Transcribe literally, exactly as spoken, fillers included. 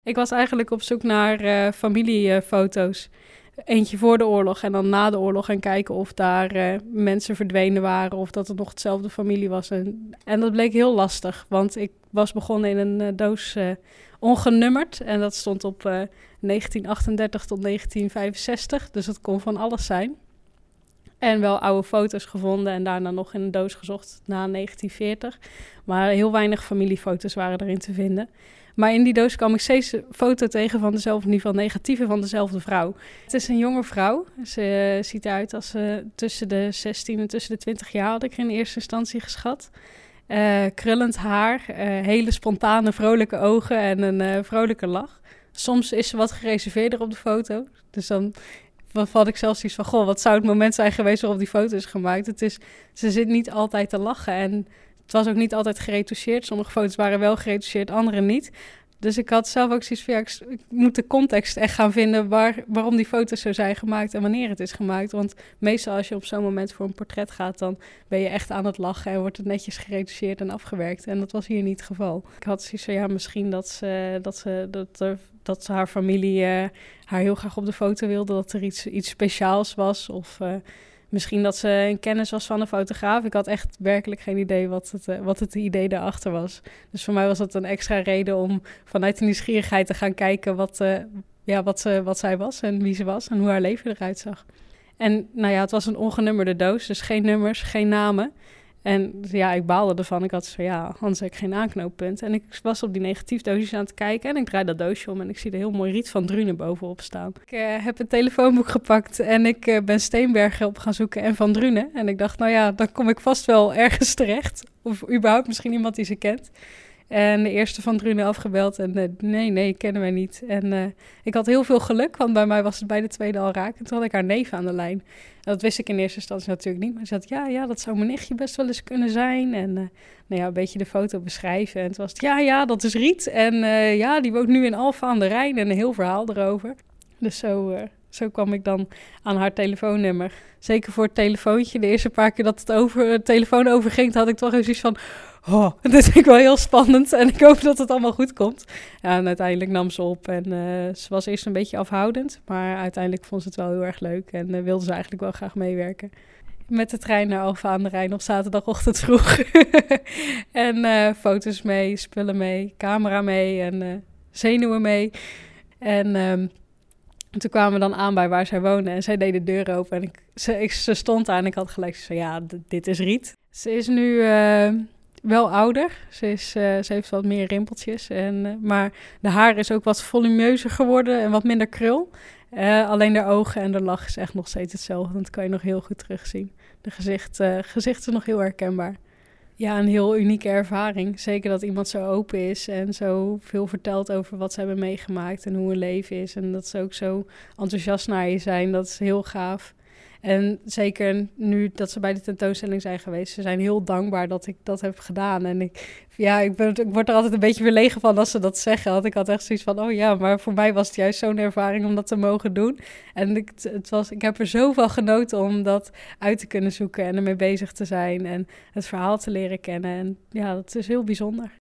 Ik was eigenlijk op zoek naar uh, familiefoto's. Eentje voor de oorlog en dan na de oorlog. En kijken of daar uh, mensen verdwenen waren of dat het nog hetzelfde familie was. En, en dat bleek heel lastig, want ik was begonnen in een uh, doos uh, ongenummerd. En dat stond op uh, negentien achtendertig tot negentien vijfenzestig. Dus dat kon van alles zijn. En wel oude foto's gevonden en daarna nog in een doos gezocht na negentien veertig. Maar heel weinig familiefoto's waren erin te vinden. Maar in die doos kwam ik steeds een foto tegen van dezelfde, in ieder geval negatieve, van dezelfde vrouw. Het is een jonge vrouw. Ze uh, ziet eruit als uh, tussen de zestien en tussen de twintig jaar, had ik in eerste instantie geschat. Uh, krullend haar, uh, hele spontane, vrolijke ogen en een uh, vrolijke lach. Soms is ze wat gereserveerder op de foto. Dus dan had ik zelfs iets van, goh, wat zou het moment zijn geweest waarop die foto is gemaakt. Het is, ze zit niet altijd te lachen en het was ook niet altijd geretoucheerd. Sommige foto's waren wel geretoucheerd, andere niet. Dus ik had zelf ook zoiets van, ja, ik, ik moet de context echt gaan vinden waar, waarom die foto's zo zijn gemaakt en wanneer het is gemaakt. Want meestal als je op zo'n moment voor een portret gaat, dan ben je echt aan het lachen en wordt het netjes geretoucheerd en afgewerkt. En dat was hier niet het geval. Ik had zoiets van, ja, misschien dat ze, dat ze, dat er, dat haar familie uh, haar heel graag op de foto wilde, dat er iets, iets speciaals was of Uh, Misschien dat ze een kennis was van een fotograaf. Ik had echt werkelijk geen idee wat het, uh, wat het idee daarachter was. Dus voor mij was dat een extra reden om vanuit de nieuwsgierigheid te gaan kijken wat, uh, ja, wat, ze, wat zij was en wie ze was en hoe haar leven eruit zag. En nou ja, het was een ongenummerde doos, dus geen nummers, geen namen. En ja, ik baalde ervan. Ik had zo, ja, anders heb ik geen aanknooppunt. En ik was op die negatiefdoosjes aan het kijken en ik draai dat doosje om en ik zie er heel mooi Riet van Drunen bovenop staan. Ik uh, heb een telefoonboek gepakt en ik uh, ben Steenbergen op gaan zoeken en Van Drunen. En ik dacht, nou ja, dan kom ik vast wel ergens terecht. Of überhaupt misschien iemand die ze kent. En de eerste Van Drunen afgebeld en uh, nee, nee, kennen wij niet. En uh, ik had heel veel geluk, want bij mij was het bij de tweede al raak. En toen had ik haar neef aan de lijn. En dat wist ik in eerste instantie natuurlijk niet. Maar ze zei, ja, ja, dat zou mijn nichtje best wel eens kunnen zijn. En uh, nou ja, een beetje de foto beschrijven. En toen was het, ja, ja, dat is Riet. En uh, ja, die woont nu in Alphen aan de Rijn. En een heel verhaal erover. Dus zo, uh, zo kwam ik dan aan haar telefoonnummer. Zeker voor het telefoontje. De eerste paar keer dat het over het telefoon overging, had ik toch eens iets van, oh, dat vind ik wel heel spannend en ik hoop dat het allemaal goed komt. Ja, en uiteindelijk nam ze op en uh, ze was eerst een beetje afhoudend, maar uiteindelijk vond ze het wel heel erg leuk en uh, wilde ze eigenlijk wel graag meewerken. Met de trein naar Alphen aan de Rijn op zaterdagochtend vroeg. en uh, foto's mee, spullen mee, camera mee en uh, zenuwen mee. En Um, toen kwamen we dan aan bij waar zij woonde en zij deed de deur open. En ik, ze, ik, ze stond daar en ik had gelijk zo van, ja, d- dit is Riet. Ze is nu uh, wel ouder. Ze, is, uh, ze heeft wat meer rimpeltjes. En, uh, maar de haar is ook wat volumeuzer geworden en wat minder krul. Uh, alleen de ogen en de lach is echt nog steeds hetzelfde. Dat kan je nog heel goed terugzien. De gezicht, uh, gezicht is nog heel herkenbaar. Ja, een heel unieke ervaring. Zeker dat iemand zo open is en zo veel vertelt over wat ze hebben meegemaakt en hoe hun leven is. En dat ze ook zo enthousiast naar je zijn, dat is heel gaaf. En zeker nu dat ze bij de tentoonstelling zijn geweest, ze zijn heel dankbaar dat ik dat heb gedaan. En ik, ja, ik, ben, ik word er altijd een beetje verlegen van als ze dat zeggen. Want ik had echt zoiets van, oh ja, maar voor mij was het juist zo'n ervaring om dat te mogen doen. En ik, het was, ik heb er zoveel genoten om dat uit te kunnen zoeken en ermee bezig te zijn en het verhaal te leren kennen. En ja, dat is heel bijzonder.